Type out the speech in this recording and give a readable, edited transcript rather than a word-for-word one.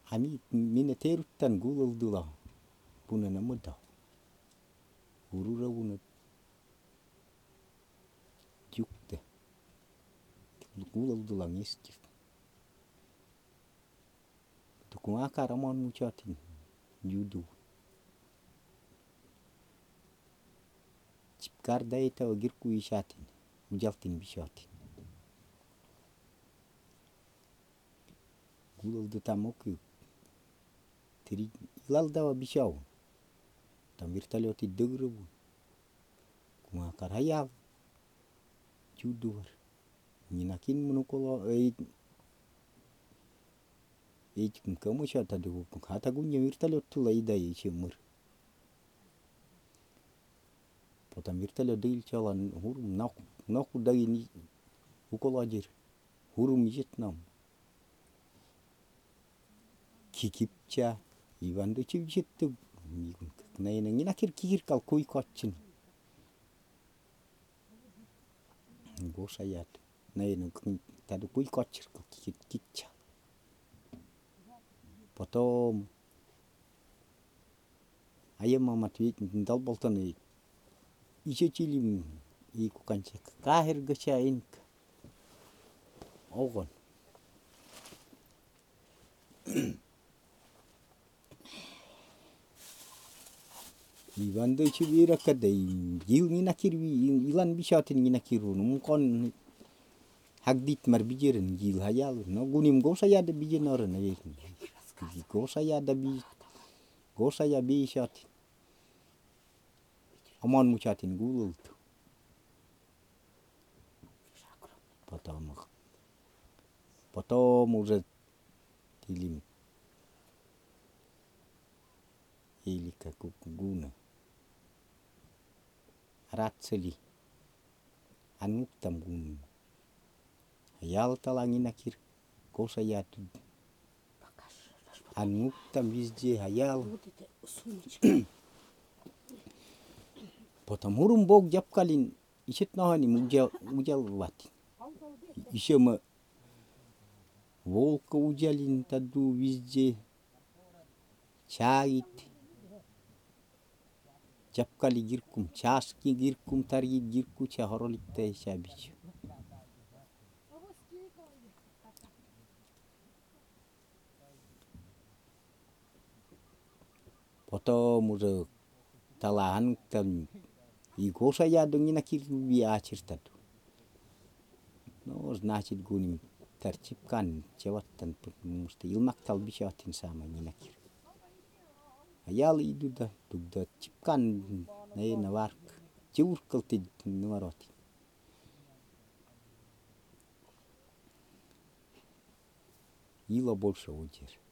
Ami mine teruttan gulaldula puna namada urura una jukte gulaldula ngeskif tukung akar amon mucatin judu cipkar dai tawa girku ishatin mujaltin bishatin gulaldu tamoku tiri ilal dawa bishaw tamir talioti degrebu kuma karayal judur minakin menukolo kamu syata dugu hata gunya mirtalio tula idai shimur pota mirtalio dil chalan hurum naku dagi ni ukolo ajir hurum jitnam kikipcha iwandu chibjitu naina nginakir kikir kal kui kochin gosayat naina tadu kui kochir kikit kikcha potom ayam mama tuik ndal bolton iche chilim iku kanche kahir gashain ogon iwanda chibira kadai gil nginakir ilan bishatin nginakiru mungkon hagdit mar bijirin gil hayal no gunim gosayada bijinoran gosaya bishatin amon muchatin gulul tu potom urat tilim ilika kukuguna ratseli anuk tamgun hayal talangin akir gosayatu anuk tam bizje hayal potom hurum bog jap kalin isit nahani mujal watin ishema wol ka ujalin tadu bizje chait jap kali girkum chaski girkum tari girku cha horolik te shabich potom mura talahan tam igosaya dongina kir biachir tadu nos nachid gunim tercipkan cewatan musti ilmak tal bishatin sama nginakir hayal iduda dugda cipkan naina wark ciur keltid nuaroti ила больше уйдешь